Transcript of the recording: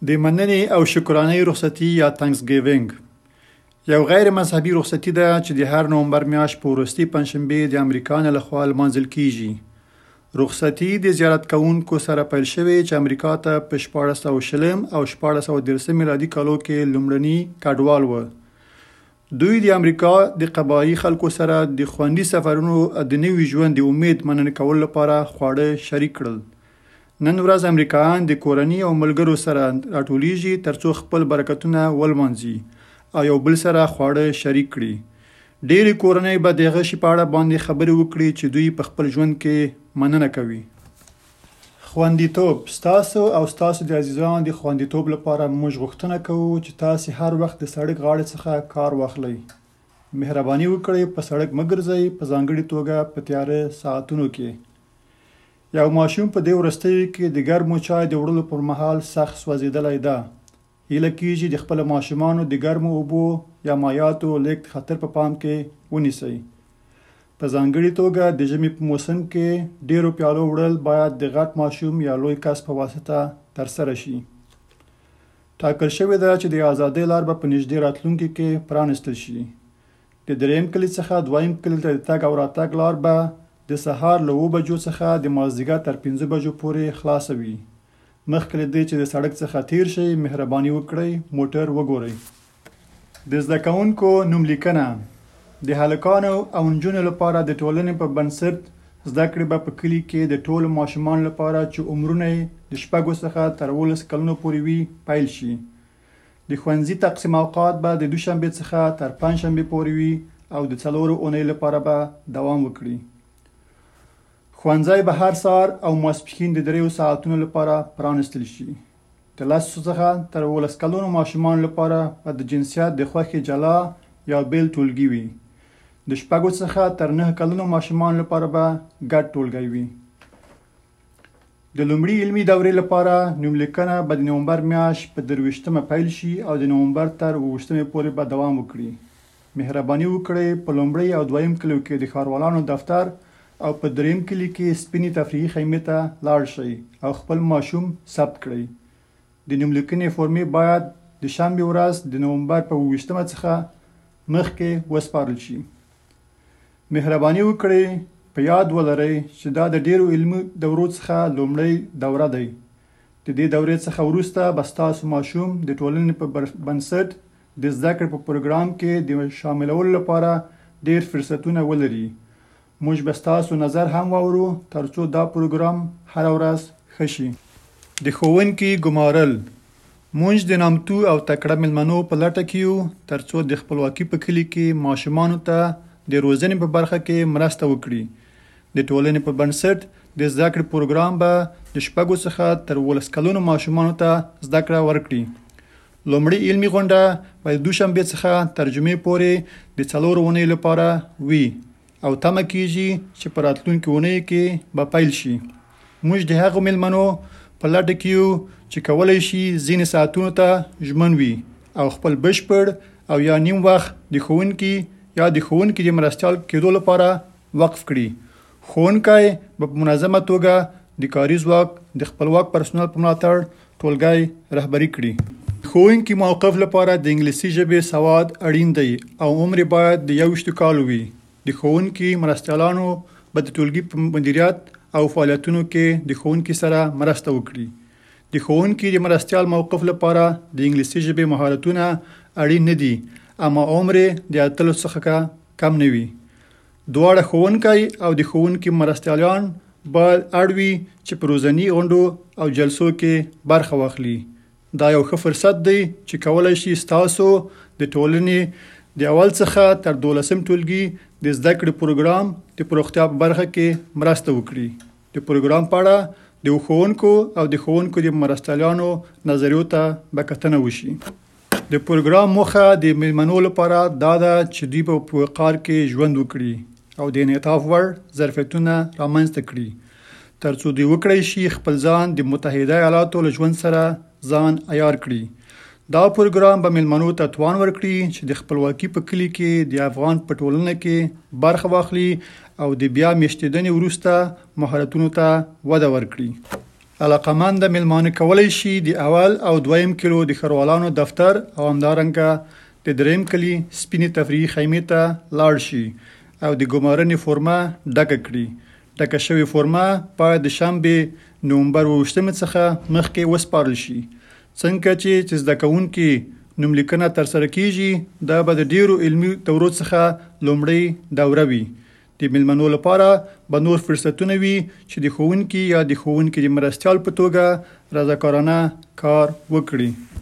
د مننې او شکرانې رخصتي یا تانکسګیوینګ یو غیر مذهبي رخصتي ده چې د هر نومبر میاشت په وروستي پنجشنبې د امریکا نه لخوا لمانځل کیږي. رخصتي د زیارت کوونکو سره پیل شوې چې امریکا ته په 1420 او 1413 میلادي کالو کې لومړني کډوال و. دوی د امریکا د قبایي خلکو سره د خوندي سفرونو د نوي ژوند د امید مننه کولو لپاره خواړه شریک کړل. نن ورځ امریکایان د کورنۍ او ملګرو سره راټولیږي ترڅو خپل برکتونه ولمانځي او یو بل سره خواړه شریک کړي. ډېرې کورنۍ به د هغه شي په اړه باندې خبرې وکړي چې دوی په خپل ژوند کې مننه کوي. خوندیتوب. ستاسو او ستاسو د عزیزانو د خوندیتوب لپاره موږ غوښتنه کوو چې تاسو هر وخت د سړک غاړې څخه کار واخلئ. مهرباني وکړئ په سړک مه ګرځئ، په ځانګړې توګه په تیاره ساعتونو کې. یو ماشوم په دې وروستیو کې د ګرمو چای د وړلو پر مهال سخت سوځېدلی ده. هیله کېږي د خپلو ماشومانو د ګرمو اوبو یا مایعاتو لیږد خطر په پام کې ونیسئ. په ځانګړې توګه د ژمي په موسم کې ډېرو پیالو وړل باید د غټ ماشوم یا لوی کس په واسطه ترسره شي. ټاکل شوې ده چې د ازادۍ لار به په نږدې راتلونکي کې پرانیستل شي. د دریم کلي څخه دویم کلي ته د تګ او راتګ لار به د سهار له 7 بجو څخه د مازدیګر تر 5 بجو پورې خلاصه وي. مخکې له دې چې د سړک څخه تیر شئ، مهرباني وکړئ موټر وګورئ. د زده کوونکو نوم لیکنه. د هلکانو او نجونو لپاره د ټولنې په بنسټ زده کړې به په کلي کې د ټولو ماشومانو لپاره چې عمرونه یې د 6 څخه تر 12 کلونو پورې وي پیل شي. د ښوونځي تقسیم اوقات به د دوشنبې څخه تر پنجشنبې پورې وي او د 4 اونۍ لپاره به دوام وکړي. ښوونځی به هر سهار او ماسپښین د 3 ساعتونو لپاره پرانیستل شي. د 10 څخه تر 12 کلونو ماشومانو لپاره به د جنسیت د خوښې جلا یا بیل ټولګي وي. د 6 څخه تر 9 کلونو ماشومانو لپاره به ګډ ټولګی وي. د لومړي علمي دورې لپاره نوملیکنه به د نومبر میاشت په 23مه پیل شي او د نومبر تر 28مې پورې به دوام وکړي. مهرباني وکړئ په لومړي او دویم کلیو کې د ښاروالانو دفتر او په دریم کلي کې سپینې تفریحي خیمې ته لاړ شئ او خپل ماشوم ثبت کړئ. د نوملیکنې فورمې باید د شنبې ورځ د نومبر په 28مه څخه مخکې وسپارل شي. مهرباني وکړئ په یاد ولرئ چې دا د ډیرو علمي دورو څخه لومړی دوره دی. د دې دورې څخه وروسته به ستاسو ماشوم د ټولنې په بنسټ د زده کړې په پروګرام کې د شاملولو لپاره ډیر فرصتونه ولري. موږ به ستاسو نظر هم واورو ترڅو دا پروګرام هره ورځ ښه شي. د ښوونکي ګمارل. موږ د نامتو او تکړه مېلمنو په لټه کې یو ترڅو د خپلواکي په کلي کې ماشومانو ته د روزنې په برخه کې مرسته وکړي. د ټولنې په بنسټ د زده کړې پروګرام به د 6 څخه تر 12 کلونو ماشومانو ته زده کړه ورکړي. لومړی علمي غونډه به د دوشنبې څخه تر جمعې پورې د 4 اونۍ لپاره وي او تمه کیږي چې په راتلونکي اونۍ کې به پیل شي. موږ د هغو مېلمنو په لټه کې یو چې کولی شي ځینې ساعتونو ته ژمن وي او خپل بشپړ او یا نیم وخت د ښوونکي یا د ښوونکي د مرستیال کېدو لپاره وقف کړي. ښوونکی به په منظمه توګه د کاري ځواک د خپلواک پرسونل په ملاتړ ټولګی رهبري کړي. ښوونکي موقف لپاره د انګلیسي ژبې سواد اړین دی او عمر باید د 21 کالو وي. د ښوونکي مرستیالانو به د ټولګي په مدیریت او فعالیتونو کې د ښوونکي سره مرسته وکړي. د ښوونکي د مرستیال موقف لپاره د انګلیسي ژبې مهارتونه اړین نه دي، اما عمر د 8 څخه کم نه وي. دواړه ښوونکی او د ښوونکي مرستیالان باید اړ وي چې په روزني غونډو او جلسو کې برخه واخلي. دا یو ښه فرصت دی چې کولی شي ستاسو د ټولنې د اول څخه تر 12 ټولګي د زده کړې پروګرام د پروختیا په برخه کې مرسته وکړي. د پروګرام په اړه د ښوونکو او د ښوونکو د مرستیالانو نظریو ته به کتنه وشي. د پروګرام موخه د مېلمنو لپاره دا ده چې دوی په وقار کې ژوند وکړي او د انعطاف وړ ظرفیتونه رامنځته کړي ترڅو دوی وکړی شي خپل ځان د متحده ایالاتو له ژوند سره ځان عیار کړي. دا پروګرام به مېلمنو ته توان ورکړي چې د خپلواکي په کلي کې د افغان په ټولنه کې برخه واخلي او د بیا میشتېدنې وروسته مهارتونو ته وده ورکړي. علاقمند میلمانه کولی شي د اول او دویم کلو د ښاروالانو دفتر او همدارنګه د دریم کلي سپینې تفریحي خیمې ته لاړ شي او د ګمارنې فورمه ډکه کړي. ډکه شوې فورمه باید د شنبې نومبر 28 څخه مخکې وسپارل شي. څنګه چې زده کوونکي نوملیکنه ترسره کیږي دا به د ډیرو علمي دورو څخه لومړی دوره وي. د میلمنو لپاره به نور فرصتونه وي چې د ښوونکي یا د ښوونکي د مرستیال په توګه رضاکارانه کار وکړي.